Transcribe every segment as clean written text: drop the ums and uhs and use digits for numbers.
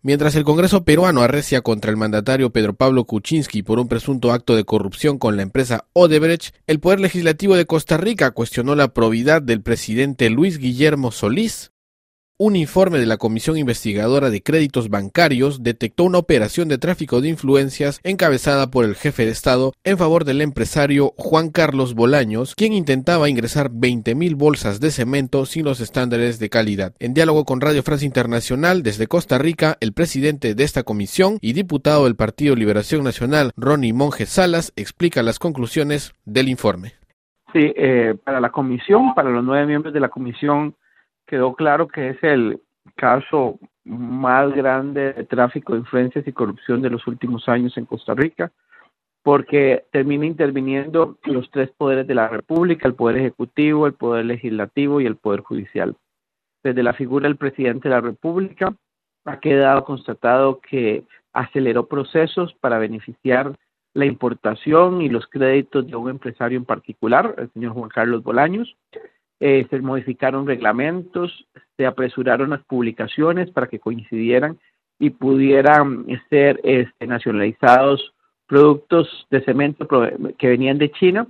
Mientras el Congreso peruano arrecia contra el mandatario Pedro Pablo Kuczynski por un presunto acto de corrupción con la empresa Odebrecht, el Poder Legislativo de Costa Rica cuestionó la probidad del presidente Luis Guillermo Solís. Un informe de la Comisión Investigadora de Créditos Bancarios detectó una operación de tráfico de influencias encabezada por el jefe de Estado en favor del empresario Juan Carlos Bolaños, quien intentaba ingresar 20.000 bolsas de cemento sin los estándares de calidad. En diálogo con Radio France Internacional desde Costa Rica, el presidente de esta comisión y diputado del Partido Liberación Nacional, Ronnie Monge Salas, explica las conclusiones del informe. Sí, para la comisión, para los 9 miembros de la comisión, quedó claro que es el caso más grande de tráfico de influencias y corrupción de los últimos años en Costa Rica, porque termina interviniendo los 3 poderes de la República, el Poder Ejecutivo, el Poder Legislativo y el Poder Judicial. Desde la figura del presidente de la República ha quedado constatado que aceleró procesos para beneficiar la importación y los créditos de un empresario en particular, el señor Juan Carlos Bolaños. Se modificaron reglamentos, se apresuraron las publicaciones para que coincidieran y pudieran ser nacionalizados productos de cemento que venían de China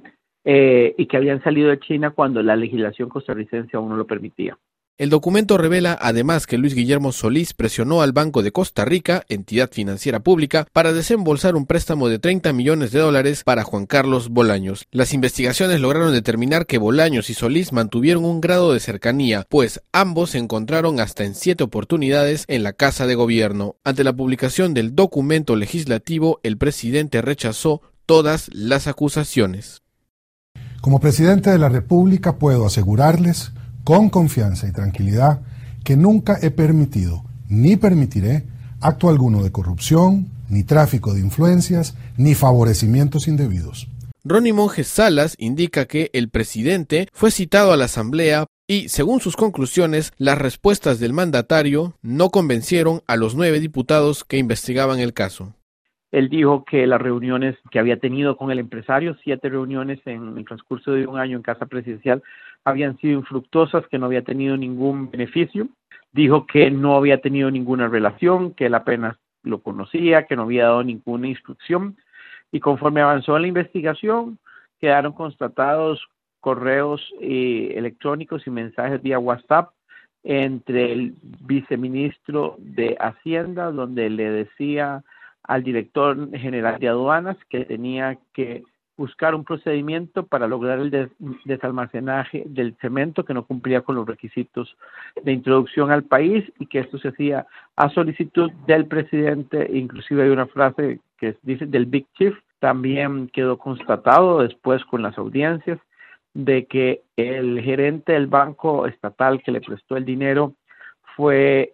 y que habían salido de China cuando la legislación costarricense aún no lo permitía. El documento revela además que Luis Guillermo Solís presionó al Banco de Costa Rica, entidad financiera pública, para desembolsar un préstamo de $30 millones para Juan Carlos Bolaños. Las investigaciones lograron determinar que Bolaños y Solís mantuvieron un grado de cercanía, pues ambos se encontraron hasta en 7 oportunidades en la Casa de Gobierno. Ante la publicación del documento legislativo, el presidente rechazó todas las acusaciones. Como presidente de la República puedo asegurarles con confianza y tranquilidad que nunca he permitido ni permitiré acto alguno de corrupción, ni tráfico de influencias, ni favorecimientos indebidos. Ronnie Monge Salas indica que el presidente fue citado a la Asamblea y, según sus conclusiones, las respuestas del mandatario no convencieron a los 9 diputados que investigaban el caso. Él dijo que las reuniones que había tenido con el empresario, 7 reuniones en el transcurso de un año en Casa Presidencial, habían sido infructuosas, que no había tenido ningún beneficio. Dijo que no había tenido ninguna relación, que él apenas lo conocía, que no había dado ninguna instrucción. Y conforme avanzó la investigación, quedaron constatados correos electrónicos y mensajes vía WhatsApp entre el viceministro de Hacienda, donde le decía al director general de aduanas que tenía que buscar un procedimiento para lograr el desalmacenaje del cemento que no cumplía con los requisitos de introducción al país y que esto se hacía a solicitud del presidente. Inclusive hay una frase que dice del Big Chief. También quedó constatado después con las audiencias de que el gerente del banco estatal que le prestó el dinero fue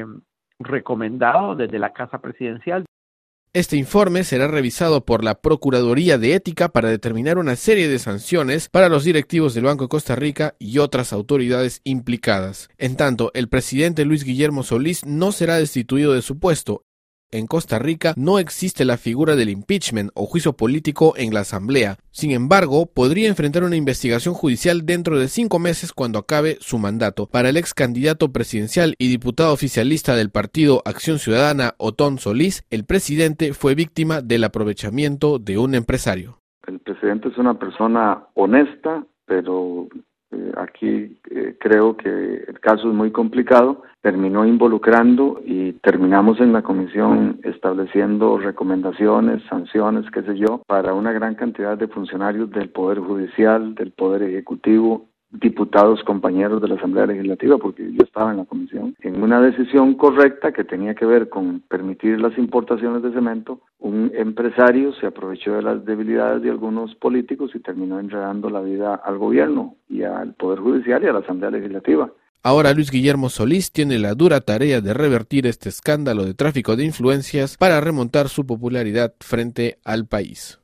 recomendado desde la Casa Presidencial. Este informe será revisado por la Procuraduría de Ética para determinar una serie de sanciones para los directivos del Banco de Costa Rica y otras autoridades implicadas. En tanto, el presidente Luis Guillermo Solís no será destituido de su puesto. En Costa Rica no existe la figura del impeachment o juicio político en la Asamblea. Sin embargo, podría enfrentar una investigación judicial dentro de 5 meses cuando acabe su mandato. Para el ex candidato presidencial y diputado oficialista del partido Acción Ciudadana, Otón Solís, el presidente fue víctima del aprovechamiento de un empresario. El presidente es una persona honesta, pero aquí creo que el caso es muy complicado. Terminó involucrando y terminamos en la comisión estableciendo recomendaciones, sanciones, qué sé yo, para una gran cantidad de funcionarios del Poder Judicial, del Poder Ejecutivo, diputados, compañeros de la Asamblea Legislativa, porque yo estaba en la comisión, en una decisión correcta que tenía que ver con permitir las importaciones de cemento. Un empresario se aprovechó de las debilidades de algunos políticos y terminó enredando la vida al gobierno y al Poder Judicial y a la Asamblea Legislativa. Ahora Luis Guillermo Solís tiene la dura tarea de revertir este escándalo de tráfico de influencias para remontar su popularidad frente al país.